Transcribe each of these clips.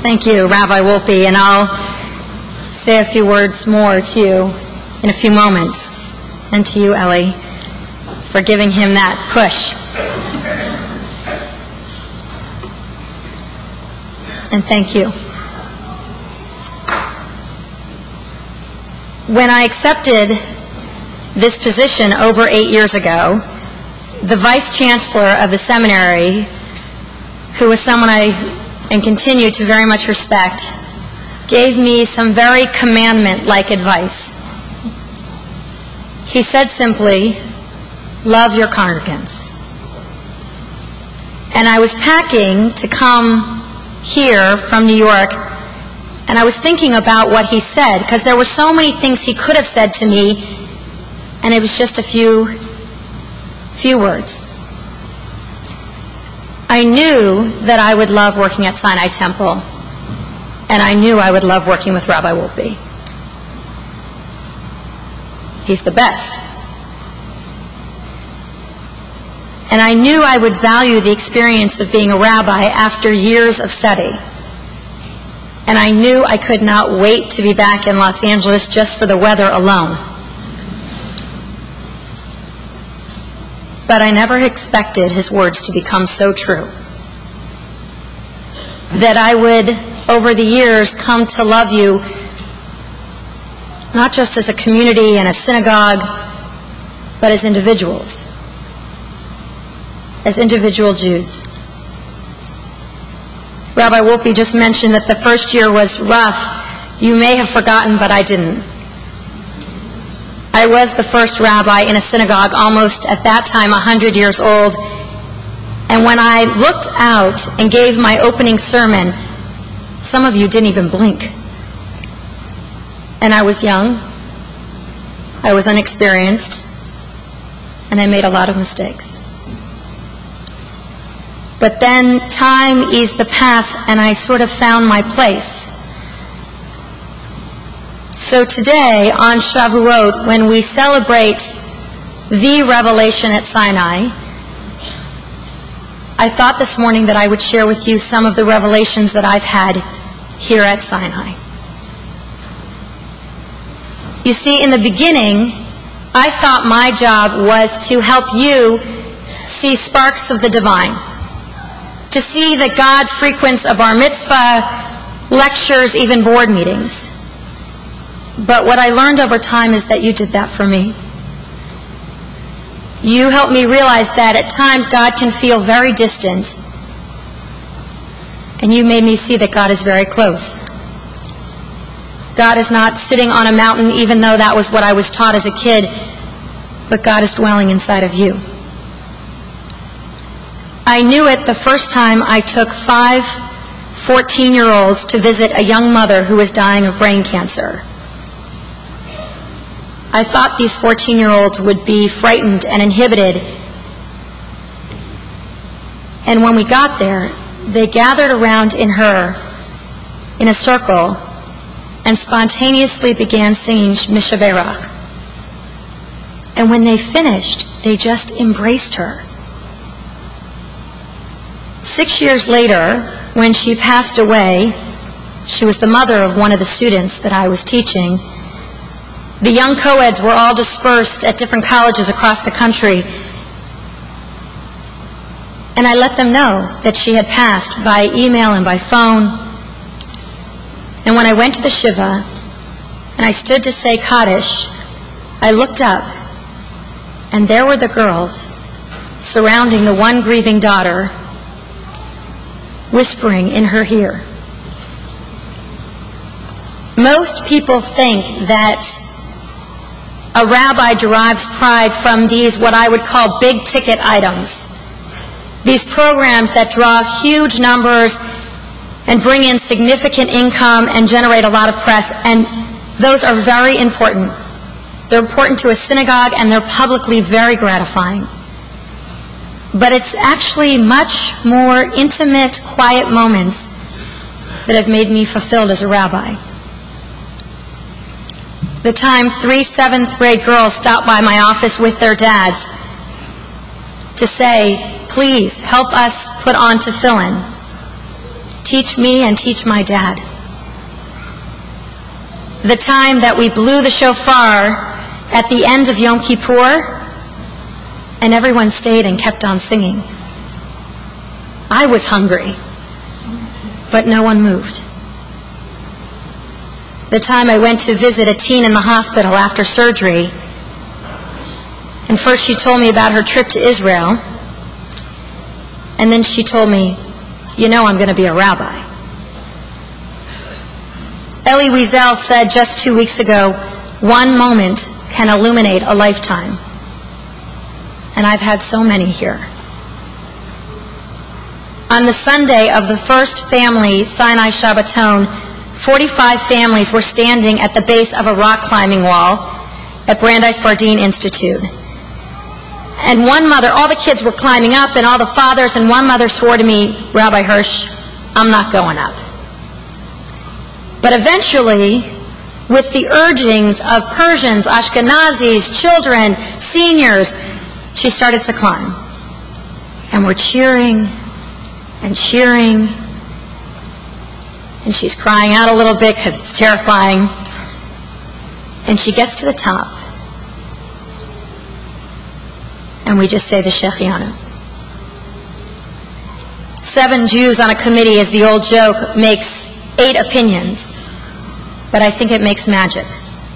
Thank you, Rabbi Wolpe, and I'll say a few words more to you in a few moments, and to you, Ellie, for giving him that push. And thank you. When I accepted this position over 8 years ago, the vice chancellor of the seminary, who was someone I and continue to very much respect, gave me some very commandment-like advice. He said simply, love your congregants. And I was packing to come here from New York, and I was thinking about what he said, because there were so many things he could have said to me, and it was just a few words. I knew that I would love working at Sinai Temple, and I knew I would love working with Rabbi Wolpe. He's the best. And I knew I would value the experience of being a rabbi after years of study. And I knew I could not wait to be back in Los Angeles just for the weather alone. But I never expected his words to become so true. That I would, over the years, come to love you, not just as a community and a synagogue, but as individuals. As individual Jews. Rabbi Wolpe just mentioned that the first year was rough. You may have forgotten, but I didn't. I was the first rabbi in a synagogue, almost at that time 100 years old. And when I looked out and gave my opening sermon, some of you didn't even blink. And I was young, I was unexperienced, and I made a lot of mistakes. But then time eased the path, and I sort of found my place. So today, on Shavuot, when we celebrate the revelation at Sinai, I thought this morning that I would share with you some of the revelations that I've had here at Sinai. You see, in the beginning, I thought my job was to help you see sparks of the divine, to see that God frequents a bar mitzvah, lectures, even board meetings. But what I learned over time is that you did that for me. You helped me realize that at times God can feel very distant, and you made me see that God is very close. God is not sitting on a mountain, even though that was what I was taught as a kid, but God is dwelling inside of you. I knew it the first time I took 5 14-year-olds to visit a young mother who was dying of brain cancer. I thought these 14-year-olds would be frightened and inhibited. And when we got there, they gathered around in her in a circle and spontaneously began singing Mishaberach. And when they finished, they just embraced her. 6 years later, when she passed away, she was the mother of one of the students that I was teaching. The young co-eds were all dispersed at different colleges across the country. And I let them know that she had passed via email and by phone. And when I went to the Shiva and I stood to say Kaddish, I looked up and there were the girls surrounding the one grieving daughter, whispering in her ear. Most people think that a rabbi derives pride from these, what I would call big ticket items. These programs that draw huge numbers and bring in significant income and generate a lot of press, and those are very important. They're important to a synagogue and they're publicly very gratifying. But it's actually much more intimate, quiet moments that have made me fulfilled as a rabbi. The time 3 7th grade girls stopped by my office with their dads to say, please help us put on tefillin. teach me and teach my dad. The time that we blew the shofar at the end of Yom Kippur, and everyone stayed and kept on singing. I was hungry, but no one moved. The time I went to visit a teen in the hospital after surgery, and first she told me about her trip to Israel, and then she told me, you know I'm going to be a rabbi. Elie Wiesel said just 2 weeks ago, one moment can illuminate a lifetime. And I've had so many here. On the Sunday of the first family Sinai Shabbaton, 45 families were standing at the base of a rock climbing wall at Brandeis Bardin Institute. And one mother, all the kids were climbing up and all the fathers, and one mother swore to me, Rabbi Hirsch, I'm not going up. But eventually, with the urgings of Persians, Ashkenazis, children, seniors, she started to climb. And we're cheering and cheering. And she's crying out a little bit because it's terrifying. And she gets to the top. And we just say the Shechianu. 7 Jews on a committee, as the old joke, makes 8 opinions. But I think it makes magic.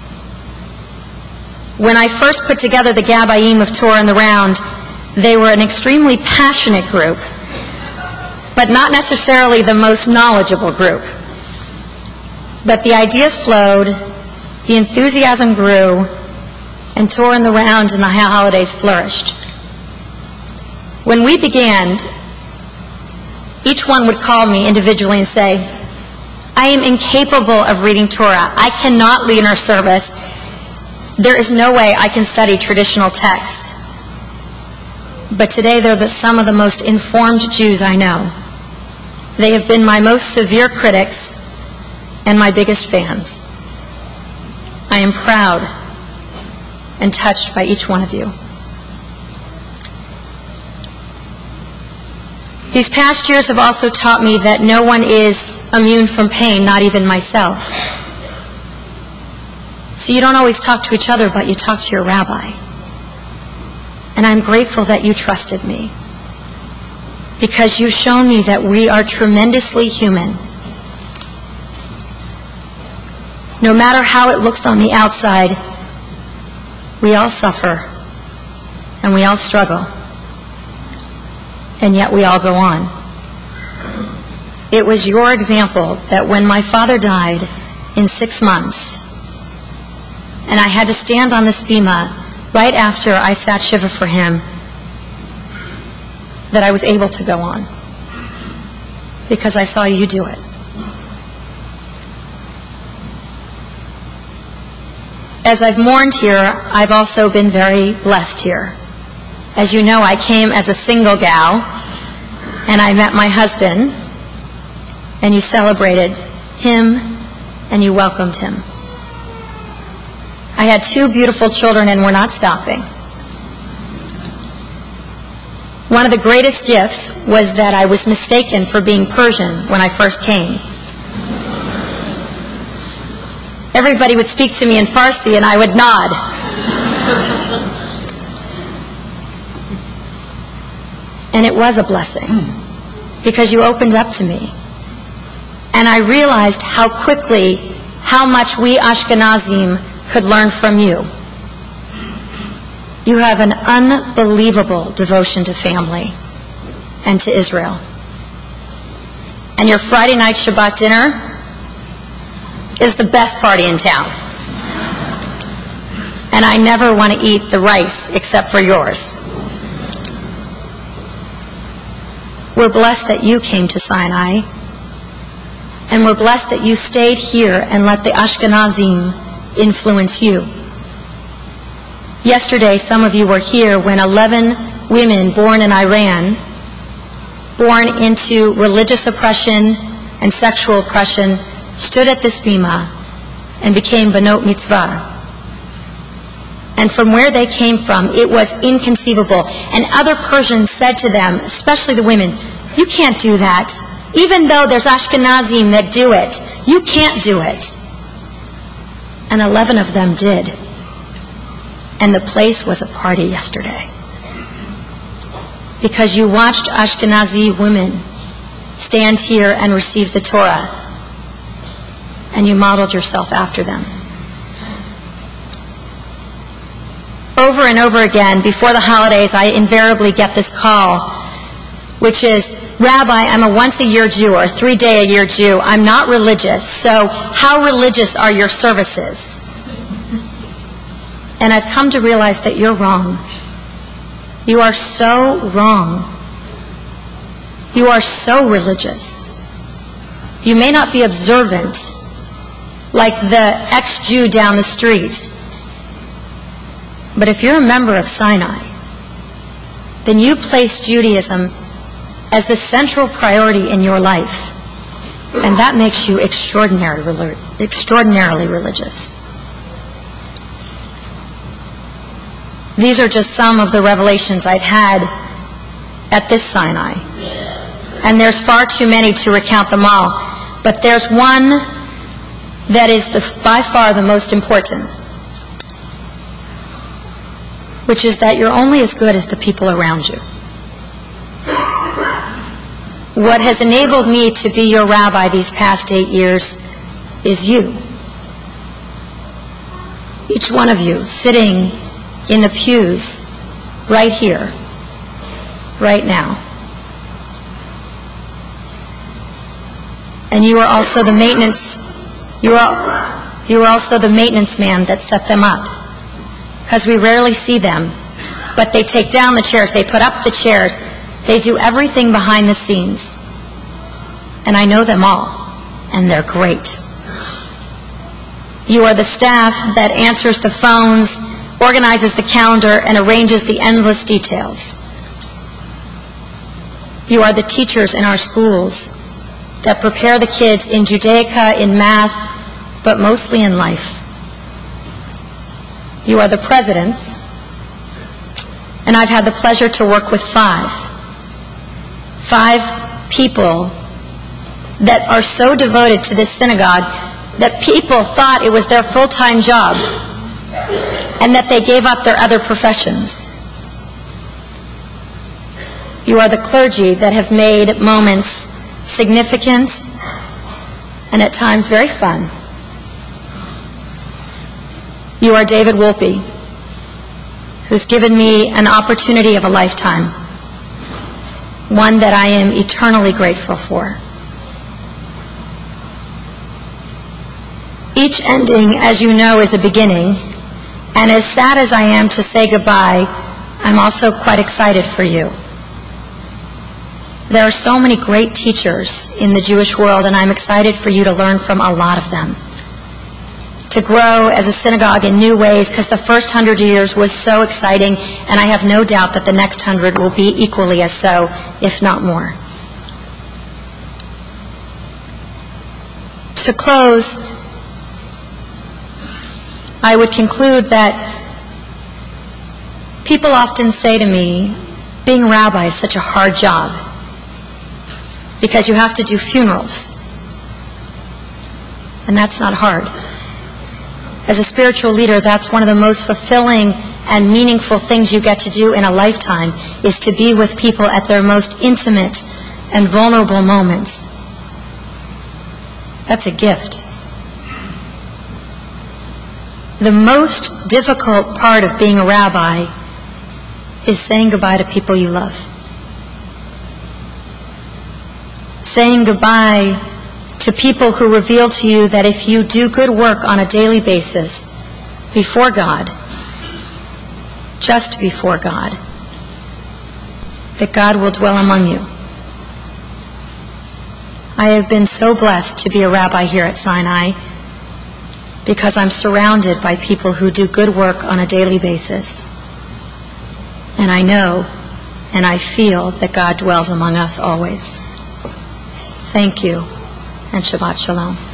When I first put together the Gabayim of Torah and the Round, they were an extremely passionate group, but not necessarily the most knowledgeable group. But the ideas flowed, the enthusiasm grew, and Torah and the Round and the holidays flourished. When we began, each one would call me individually and say, I am incapable of reading Torah. I cannot lead in our service. There is no way I can study traditional text. But today they're some of the most informed Jews I know. They have been my most severe critics and my biggest fans. I am proud and touched by each one of you. These past years have also taught me that no one is immune from pain, not even myself. So you don't always talk to each other, but you talk to your rabbi. And I'm grateful that you trusted me, because you've shown me that we are tremendously human. No matter how it looks on the outside, we all suffer and we all struggle. And yet we all go on. It was your example that when my father died in 6 months, and I had to stand on this bima right after I sat Shiva for him, that I was able to go on. Because I saw you do it. As I've mourned here, I've also been very blessed here. As you know, I came as a single gal, and I met my husband, and you celebrated him, and you welcomed him. I had 2 beautiful children, and we're not stopping. One of the greatest gifts was that I was mistaken for being Persian when I first came. Everybody would speak to me in Farsi, and I would nod. And it was a blessing, because you opened up to me. And I realized how quickly, how much we Ashkenazim could learn from you. You have an unbelievable devotion to family and to Israel. And your Friday night Shabbat dinner is the best party in town. And I never want to eat the rice except for yours. We're blessed that you came to Sinai, and we're blessed that you stayed here and let the Ashkenazim influence you. Yesterday, some of you were here when 11 women born in Iran, born into religious oppression and sexual oppression, stood at this bima and became Banot Mitzvah. And from where they came from, it was inconceivable. And other Persians said to them, especially the women, you can't do that. even though there's Ashkenazim that do it, you can't do it. And 11 of them did. And the place was a party yesterday. Because you watched Ashkenazi women stand here and receive the Torah, and you modeled yourself after them. Over and over again, before the holidays, I invariably get this call, which is, Rabbi, I'm a once-a-year Jew or a 3-day-a-year Jew. I'm not religious, so how religious are your services? And I've come to realize that you're wrong. You are so wrong. You are so religious. You may not be observant like the ex-Jew down the street, but if you're a member of Sinai, then you place Judaism as the central priority in your life, and that makes you extraordinarily religious. These are just some of the revelations I've had at this Sinai. And there's far too many to recount them all. But there's one that is by far the most important, which is that you're only as good as the people around you. What has enabled me to be your rabbi these past 8 years is you. Each one of you sitting in the pews right here, right now. And you are also the maintenance man that set them up. Because we rarely see them. But they take down the chairs, they put up the chairs, they do everything behind the scenes. And I know them all, and they're great. You are the staff that answers the phones, organizes the calendar, and arranges the endless details. You are the teachers in our schools that prepare the kids in Judaica, in math, but mostly in life. You are the presidents, and I've had the pleasure to work with 5 people that are so devoted to this synagogue that people thought it was their full-time job, and that they gave up their other professions. You are the clergy that have made moments significant and at times very fun. You are David Wolpe, who's given me an opportunity of a lifetime, one that I am eternally grateful for. Each ending, as you know, is a beginning, and as sad as I am to say goodbye, I'm also quite excited for you. There are so many great teachers in the Jewish world, and I'm excited for you to learn from a lot of them. To grow as a synagogue in new ways, because the first 100 years was so exciting, and I have no doubt that the next 100 will be equally as so, if not more. To close, I would conclude that people often say to me, being a rabbi is such a hard job because you have to do funerals. And that's not hard. As a spiritual leader, that's one of the most fulfilling and meaningful things you get to do in a lifetime, is to be with people at their most intimate and vulnerable moments. That's a gift. The most difficult part of being a rabbi is saying goodbye to people you love. Saying goodbye to people who reveal to you that if you do good work on a daily basis before God, just before God, that God will dwell among you. I have been so blessed to be a rabbi here at Sinai because I'm surrounded by people who do good work on a daily basis. And I know and I feel that God dwells among us always. Thank you, and Shabbat Shalom.